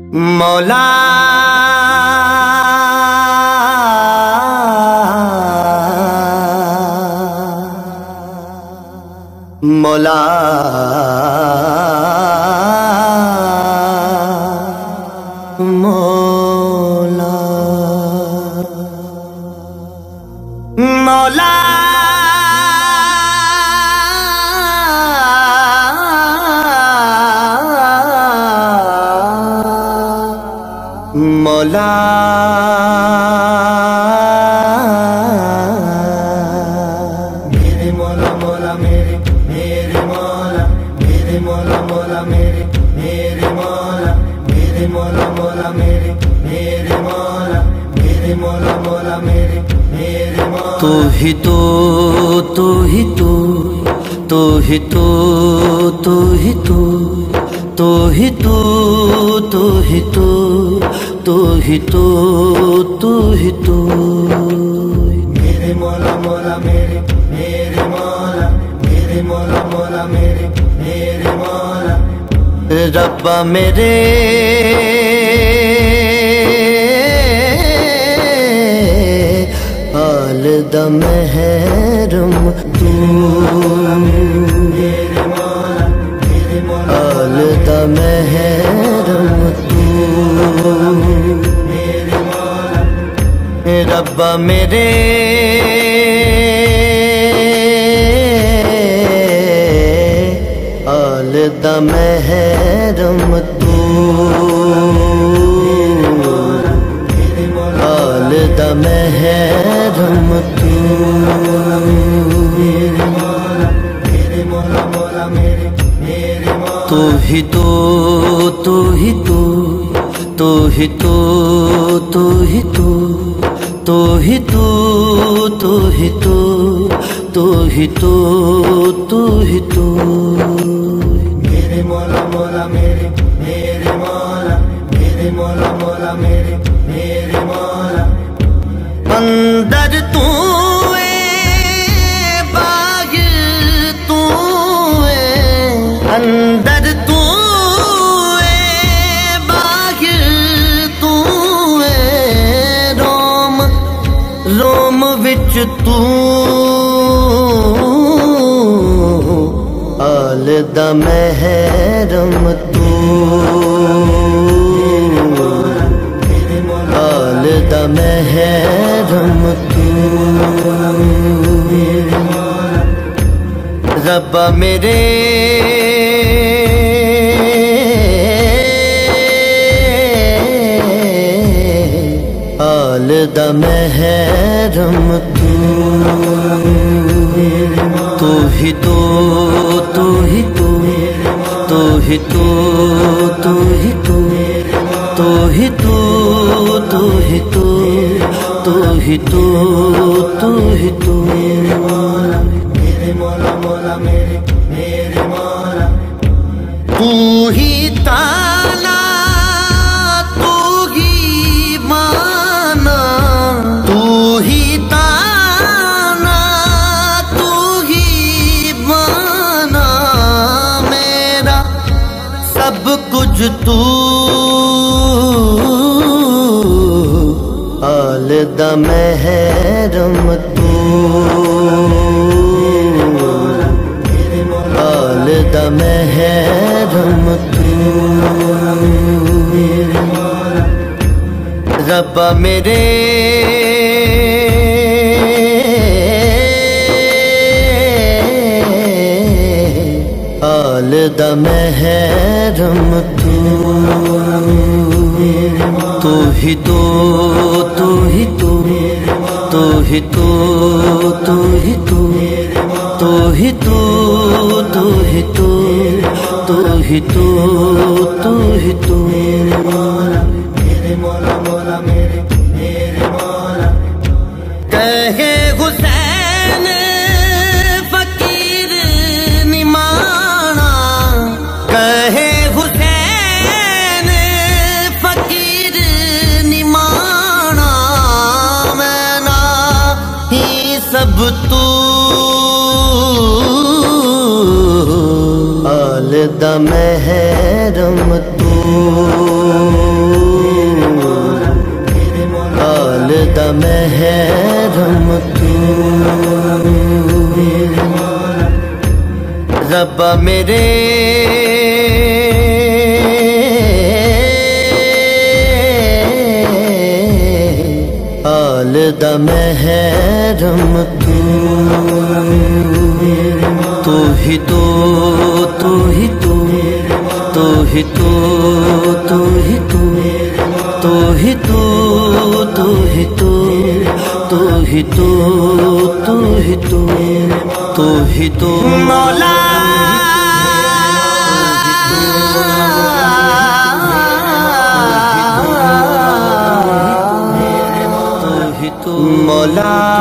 مولا مولا مولا مولا مولا میرے مولا مولا میرے مولا میرے مولا مولا میرے مولا میرے مولا مولا میرے مولا میرے مولا مولا میرے مولا تو ہی تو ہی تو ہی تو ہی تو ہی تو ہی تو ہی تو میرے مولا مولا میرے مولا میرے مولا مولا میرے مولا ربا میرے حال دا محرم تو میرے مولا حال دا محرم تو ربا میرے حال دا محرم تو حال دا محرم تو تو ہی تو ہی تو ہی تو ہی تو ہی تو ہی تو ہی تو میرے مولا مولا میرے مولا میرے مولا مولا میرے مولا اندر تو باغ تو اندر تو باغ تو روم وچ تو حال دا محرم تو حال دا محرم تو ربا میرے حال دا محرم تو ہی تو ہی تو ہی تو ہی تو ہی تو ہی تو ہی تو ہی تو میرے مولا مولا میرے مولا تو ہی تالا تو ہی مانا تو ہی تانا تو ہی مانا میرا سب کچھ تو حال دا محرم تو حال دا محرم تو ربا میرے حال دا محرم تو ہی تو ہی تو ہی تو ہی تو ہی تو ہی تو میرے مولا مولا میرے مولا کہے حسین فقیر نمانا کہے حسین فقیر نمانا میں نا ہی سب تو حال دا محرم تو دا محرم تو ربا میرے آل دا محرم تو ہی تو ہی تو ہی تو ہی تو ہی تو ہی تو ہی تو ہی تو مولا مولا